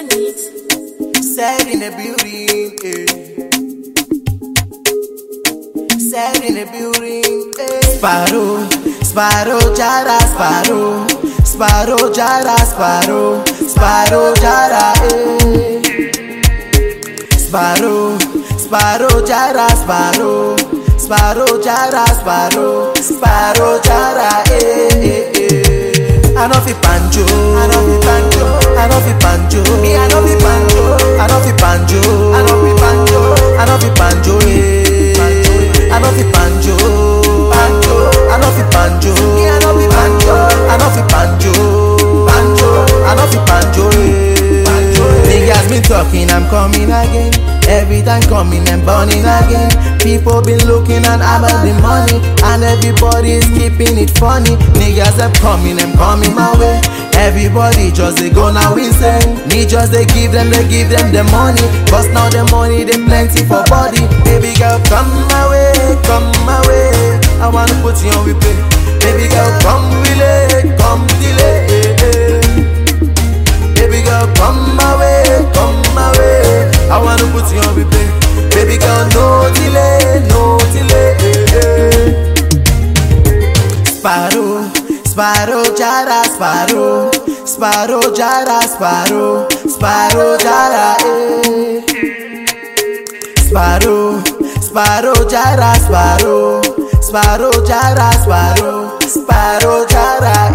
the need. Said in the building, Said in the building, Sparrow, Sparrow, Jara, Sparrow, Sparrow, Jara, Sparrow, Sparrow, Jara, Sparrow, Sparrow, Jara, Sparrow, Sparrow, Jara, Sparrow, Sparrow, Jara, I know fi panjo, I know fi panjo, I know fi panjo, me I know fi panjo, I know fi panjo, I know fi panjo, I know fi panjo, I know fi panjo, panjo, I know fi panjo, me I know fi panjo, I know fi panjo, panjo, I know fi panjo, panjo. Niggas been talking, I'm coming again. Every time coming and burning again. People been looking and about the money, and everybody is keeping it funny. Niggas are coming and coming my way. Everybody just they go now insane. Me just they give them the money. Cause now the money they plenty for body. Baby girl come my way, come my way. I wanna put you on replay. Baby girl come relay, come delay. Baby girl come my way, come my way. I wanna put you on replay. Baby girl no delay, no delay. Sparrow, Sparrow, Jara, Sparrow, Sparrow, Jara, Sparrow, Sparrow, Jara, Sparrow, Sparrow, Jara, Sparrow, Sparrow, Jara, Sparrow, Sparrow, Jara,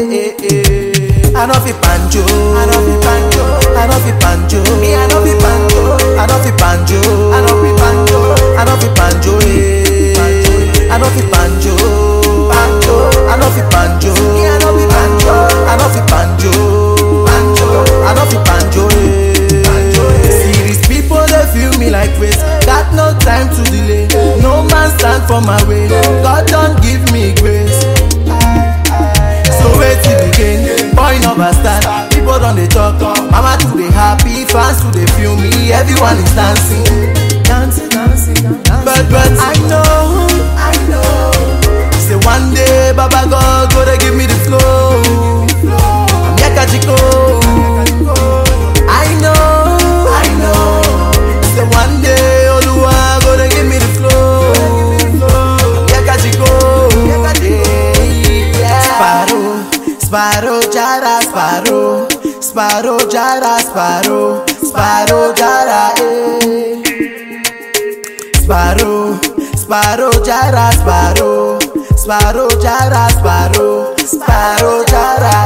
I know fi panjo, I know fi panjo, I know fi panjo, me I know fi panjo, I know fi panjo, I know fi panjo, I know fi panjo, I know fi panjo, panjo, I know fi panjo, me I know fi panjo, I know fi panjo, panjo, I know fi panjo, panjo. Serious people they feel me like waste, got no time to delay. No man stand for my way, God don't give me grace. So wait till again, boy never start. People don't they talk, mama too they happy, fans too they feel me. Everyone is dancing, dancing, dancing, dancing. But I know, say one day Baba God gonna give me the flow. I'm Yakajiko. I know, say one day Oluwa gonna give me the flow. I'm Yakajiko. Sparrow, Sparrow, Jara, Sparrow, Sparrow, Jara, Sparrow, Sparrow, Jara, Sparrow, Sparrow, Jara, Sparrow, Sparrow, Jara, Sparrow, Sparrow, Jara,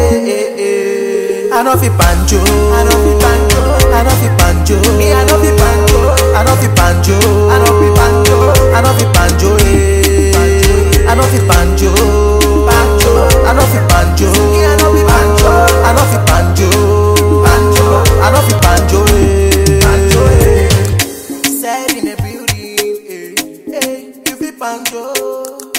I know fi panjo, I know fi panjo, I know fi panjo, me I know fi panjo, I know fi panjo, I know fi panjo, I know fi panjo, I know fi panjo, panjo, I know fi panjo, me I know fi panjo, I know fi panjo, panjo, I know fi panjo, panjo. Said in the building, you fi panjo.